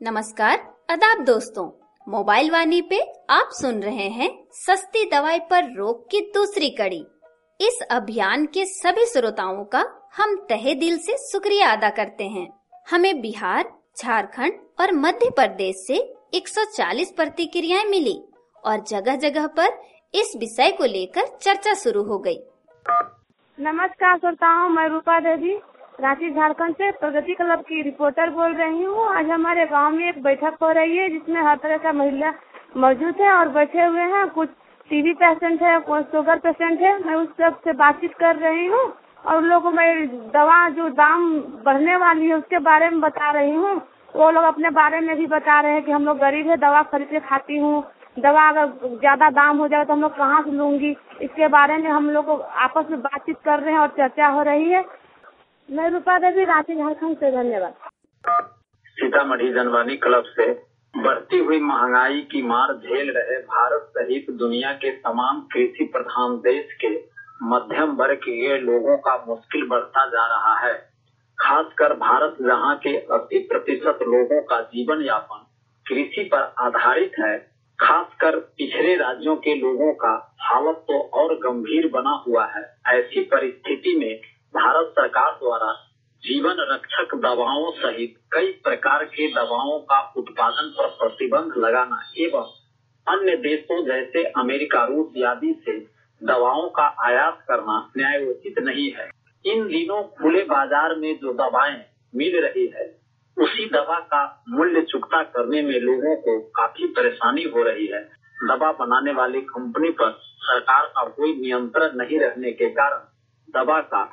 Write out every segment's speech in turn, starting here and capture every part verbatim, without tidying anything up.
नमस्कार, आदाब दोस्तों। मोबाइल वाणी पे आप सुन रहे हैं सस्ती दवाई पर रोक की दूसरी कड़ी। इस अभियान के सभी श्रोताओं का हम तहे दिल से शुक्रिया अदा करते हैं। हमें बिहार, झारखंड और मध्य प्रदेश से एक सौ चालीस प्रतिक्रियाएं मिली और जगह जगह पर इस विषय को लेकर चर्चा शुरू हो गई। नमस्कार श्रोताओं, मैं रूपा देवी रांची झारखंड से प्रगति क्लब की रिपोर्टर बोल रही हूँ। आज हमारे गांव में एक बैठक हो रही है जिसमें हर तरह का महिला मौजूद है और बैठे हुए हैं। कुछ टीबी पेशेंट है, कुछ शुगर पेशेंट है। मैं उस सब से बातचीत कर रही हूँ और उन लोगों को मैं दवा जो दाम बढ़ने वाली है उसके बारे में बता रही हूँ। वो लोग अपने बारे में भी बता रहे हैं कि हम लोग गरीब है, दवा खरीद के खाती हूँ, दवा अगर ज्यादा दाम हो जाए तो हम लोग कहाँ से लूंगी। इसके बारे में हम लोग आपस में बातचीत कर रहे हैं और चर्चा हो रही है। मैं रूपा देवी रांची झारखंड से, धन्यवाद। सीतामढ़ी जनवाणी क्लब से। बढ़ती हुई महंगाई की मार झेल रहे भारत सहित दुनिया के तमाम कृषि प्रधान देश के मध्यम वर्ग के लोगों का मुश्किल बढ़ता जा रहा है। खासकर भारत जहां के अस्सी प्रतिशत लोगों का जीवन यापन कृषि पर आधारित है, खासकर पिछड़े राज्यों के लोगों का हालत तो और गंभीर बना हुआ है। ऐसी परिस्थिति में भारत सरकार द्वारा जीवन रक्षक दवाओं सहित कई प्रकार के दवाओं का उत्पादन पर प्रतिबंध लगाना एवं अन्य देशों जैसे अमेरिका, रूस आदि से दवाओं का आयात करना न्यायोचित नहीं है। इन दिनों खुले बाजार में जो दवाएं मिल रही है उसी दवा का मूल्य चुकता करने में लोगों को काफी परेशानी हो रही है। दवा बनाने वाली कंपनी पर सरकार का कोई नियंत्रण नहीं रहने के कारण दवा का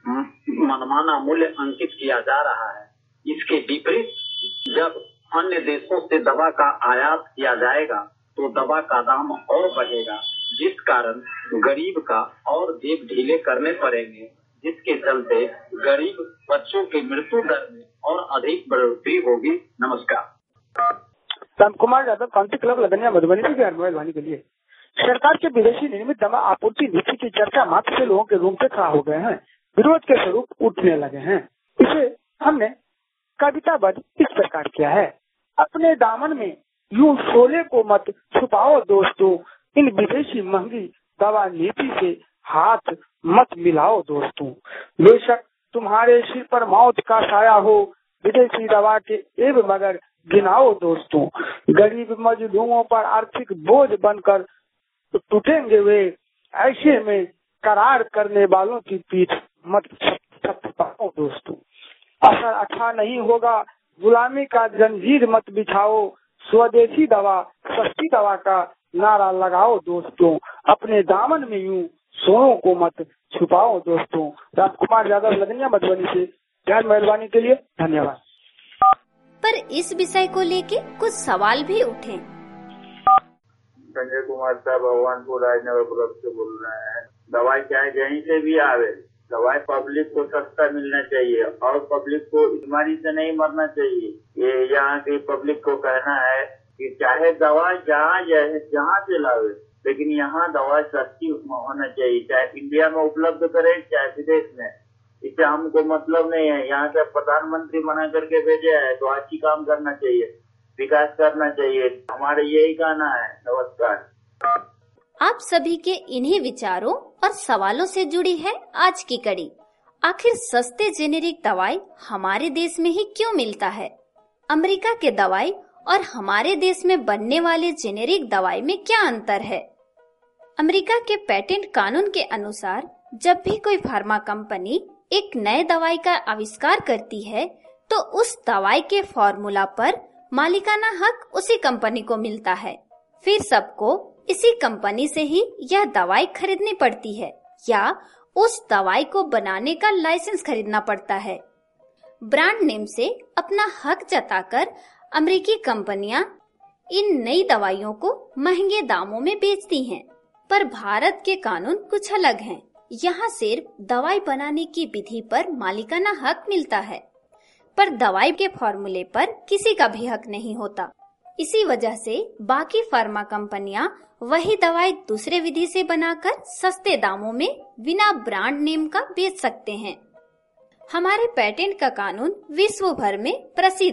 मनमाना मूल्य अंकित किया जा रहा है। इसके विपरीत जब अन्य देशों से दवा का आयात किया जाएगा तो दवा का दाम और बढ़ेगा, जिस कारण गरीब का और जेब ढीले करने पड़ेंगे, जिसके चलते गरीब बच्चों की मृत्यु दर में और अधिक बढ़ोतरी होगी। नमस्कार। राम कुमार यादव, क्रांति क्लब लदनिया, मधुबनी से मोबाइल वाणी के लिए। सरकार के विदेशी निर्मित दवा आपूर्ति नीति की चर्चा मात्र से लोगों के रूम पे खड़ा हो गए हैं, विरोध के स्वरूप उठने लगे हैं। इसे हमने कविताबद्ध इस प्रकार किया है। अपने दामन में यूं शोले को मत छुपाओ दोस्तों, इन विदेशी महंगी दवा नीति से हाथ मत मिलाओ दोस्तों। बेशक तुम्हारे सिर पर मौत का साया हो, विदेशी दवा के एब मगर गिनाओ दोस्तों। गरीब मजदूरों पर आर्थिक बोझ बनकर टूटेंगे वे, ऐसे में करार करने वालों की पीठ मत थपथपाओ दोस्तों। असर अच्छा नहीं होगा, गुलामी का जंजीर मत बिछाओ, स्वदेशी दवा सस्ती दवा का नारा लगाओ दोस्तों। अपने दामन में यूं सोनों को मत छुपाओ दोस्तों। राजकुमार यादव, लदनिया, मधुबनी से। ध्यान मेहरबानी के लिए धन्यवाद। पर इस विषय को लेके कुछ सवाल भी उठे। संजय कुमार साहब भगवानपुर राजनगर ब्लॉक से बोल रहे हैं। दवाई चाहे कहीं से भी आवे, दवाई पब्लिक को सस्ता मिलना चाहिए और पब्लिक को बीमारी से नहीं मरना चाहिए। ये यहाँ की पब्लिक को कहना है कि चाहे दवा जहाँ जहाँ से लावे, लेकिन यहाँ दवा सस्ती होना चाहिए, चाहे इंडिया में उपलब्ध करे चाहे विदेश में। इससे हमको मतलब नहीं है। यहाँ से प्रधानमंत्री मना करके भेजे है तो अच्छी काम करना चाहिए, विकास करना चाहिए। हमारे यही कहना है। नमस्कार। आप सभी के इन्हीं विचारों और सवालों से जुड़ी है आज की कड़ी। आखिर सस्ते जेनेरिक दवाई हमारे देश में ही क्यों मिलता है? अमेरिका के दवाई और हमारे देश में बनने वाले जेनेरिक दवाई में क्या अंतर है? अमेरिका के पेटेंट कानून के अनुसार जब भी कोई फार्मा कंपनी एक नए दवाई का आविष्कार करती है तो उस दवाई के फॉर्मूला पर मालिकाना हक उसी कंपनी को मिलता है। फिर सबको इसी कंपनी से ही यह दवाई खरीदनी पड़ती है या उस दवाई को बनाने का लाइसेंस खरीदना पड़ता है। ब्रांड नेम से अपना हक जताकर अमेरिकी कंपनियां इन नई दवाइयों को महंगे दामों में बेचती हैं। पर भारत के कानून कुछ अलग हैं। यहाँ सिर्फ दवाई बनाने की विधि पर मालिकाना हक मिलता है, पर दवाई के फॉर्मूले पर किसी का भी हक नहीं होता। इसी वजह से बाकी फार्मा कंपनियां वही दवाई दूसरे विधि से बनाकर सस्ते दामों में बिना ब्रांड नेम का बेच सकते हैं। हमारे पेटेंट का कानून विश्व भर में प्रसिद्ध है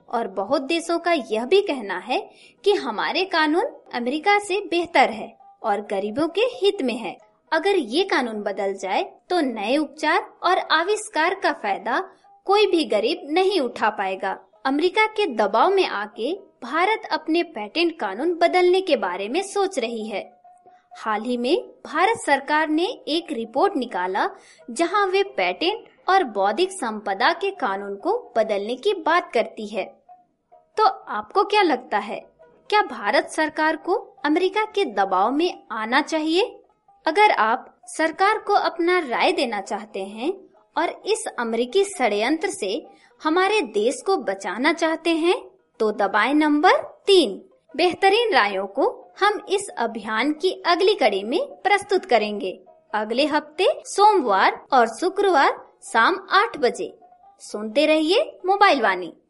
और बहुत देशों का यह भी कहना है कि हमारे कानून अमेरिका से बेहतर है और गरीबों के हित में है। अगर ये कानून बदल जाए तो नए उपचार और आविष्कार का फायदा कोई भी गरीब नहीं उठा पाएगा। अमेरिका के दबाव में आके भारत अपने पेटेंट कानून बदलने के बारे में सोच रही है। हाल ही में भारत सरकार ने एक रिपोर्ट निकाला जहां वे पेटेंट और बौद्धिक संपदा के कानून को बदलने की बात करती है। तो आपको क्या लगता है, क्या भारत सरकार को अमेरिका के दबाव में आना चाहिए? अगर आप सरकार को अपना राय देना चाहते हैं और इस अमेरिकी षड्यंत्र से हमारे देश को बचाना चाहते हैं तो दबाएं नंबर तीन। बेहतरीन रायों को हम इस अभियान की अगली कड़ी में प्रस्तुत करेंगे अगले हफ्ते सोमवार और शुक्रवार शाम आठ बजे। सुनते रहिए मोबाइल वाणी।